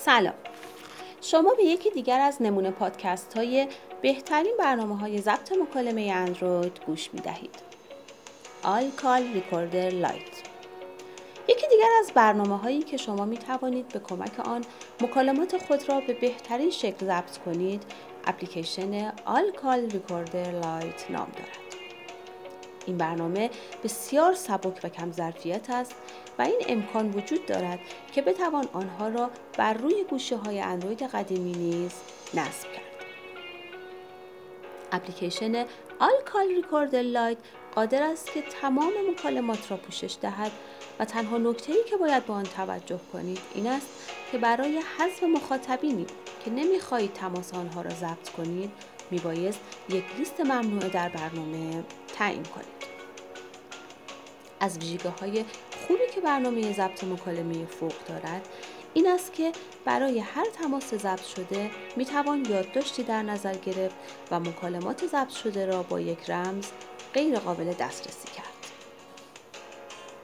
سلام. شما به یکی دیگر از نمونه پادکست های بهترین برنامه های ضبط مکالمه اندروید گوش می دهید. All Call Recorder Lite یکی دیگر از برنامه هایی که شما می توانید به کمک آن مکالمات خود را به بهترین شکل ضبط کنید، اپلیکیشن All Call Recorder Lite نام دارد. این برنامه بسیار سبک و کم ظرفیت است و این امکان وجود دارد که بتوان آنها را بر روی گوشی‌های اندروید قدیمی نیز نصب کرد. اپلیکیشن All Call Recorder Lite قادر است که تمام مکالمات را پوشش دهد و تنها نکته‌ای که باید به آن توجه کنید این است که برای حذف مخاطبینی که نمی‌خواهید تماس آنها را ضبط کنید، میبایست یک لیست ممنوعه در برنامه تعیین کنید. از ویژگی‌های خوبی که برنامه ضبط مکالمه فوق دارد این است که برای هر تماس ضبط شده میتوان یادداشتی در نظر گرفت و مکالمات ضبط شده را با یک رمز غیر قابل دسترسی کرد.